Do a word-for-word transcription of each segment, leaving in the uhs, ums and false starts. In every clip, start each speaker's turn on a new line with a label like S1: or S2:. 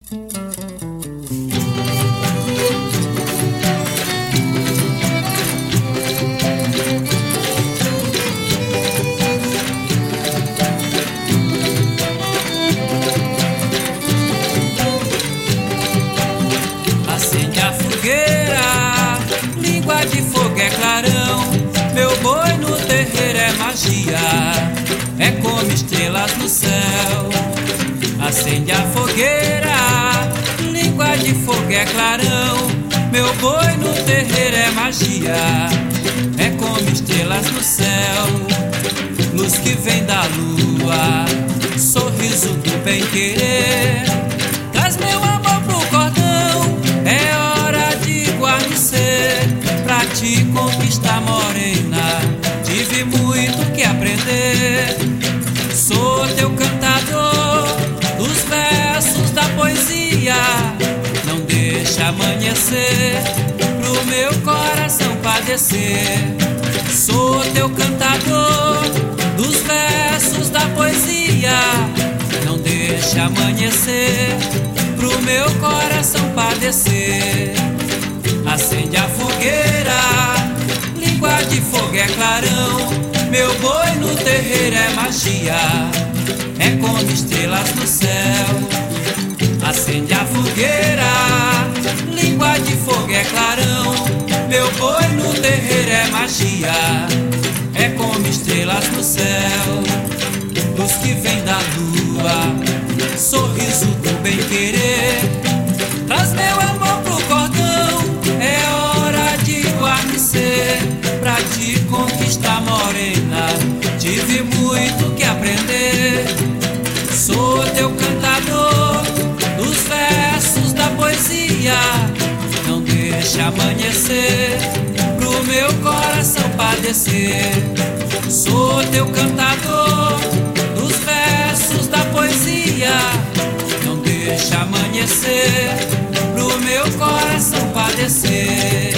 S1: Acende a fogueira, língua de fogo é clarão. Meu boi no terreiro é magia, é como estrelas no céu. Acende a fogueira, língua de fogo é clarão. Meu boi no terreiro é magia, é como estrelas no céu. Luz que vem da lua, sorriso do bem-querer, traz meu amor pro cordão. É hora de guarnecer, pra te conquistar, morena. Tive muito que aprender. Sou teu cantador dos versos da poesia. Não deixa amanhecer pro meu coração padecer. Sou teu cantador dos versos da poesia. Não deixa amanhecer pro meu coração padecer. Acende a fogueira, língua de fogo é clarão. Meu boi no terreiro é magia, é como estrelas no céu. Acende a fogueira, língua de fogo é clarão. Meu boi no terreiro é magia, é como estrelas no céu. Luz que vem da lua, sorriso do bem-querer, traz meu amor pro cordão. É hora de guarnecer, pra te conquistar, morena. Tive muito que aprender. Sou teu cantador dos versos da poesia. Não deixa amanhecer pro meu coração padecer. Sou teu cantador dos versos da poesia. Não deixa amanhecer pro meu coração padecer.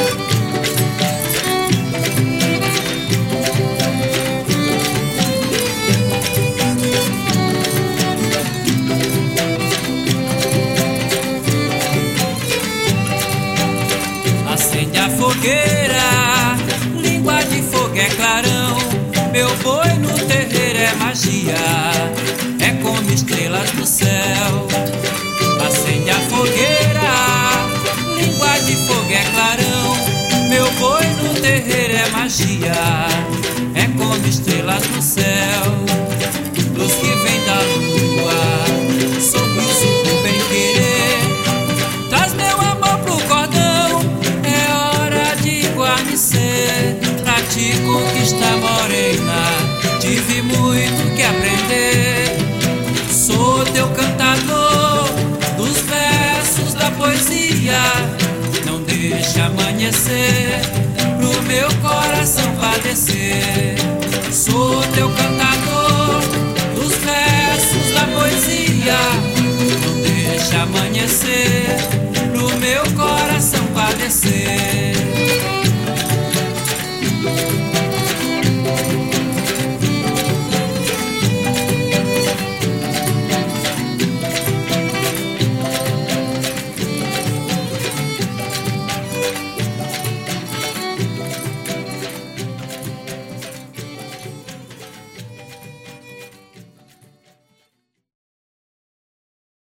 S1: Acende a fogueira, língua de fogo é clarão. Meu boi no terreiro é magia, é como estrelas no céu. Acende a fogueira, língua de fogo é clarão. Meu boi no terreiro é magia, é como estrelas no céu. Luz que vem da lua, sorriso do bem-querer, traz meu amor pro cordão. É hora de guarnecer, pra te conquistar, morena. Tive muito que aprender. Sou teu cantador dos versos da poesia. Não deixa amanhecer pro meu coração padecer. Sou teu cantador dos versos da poesia. Não deixa amanhecer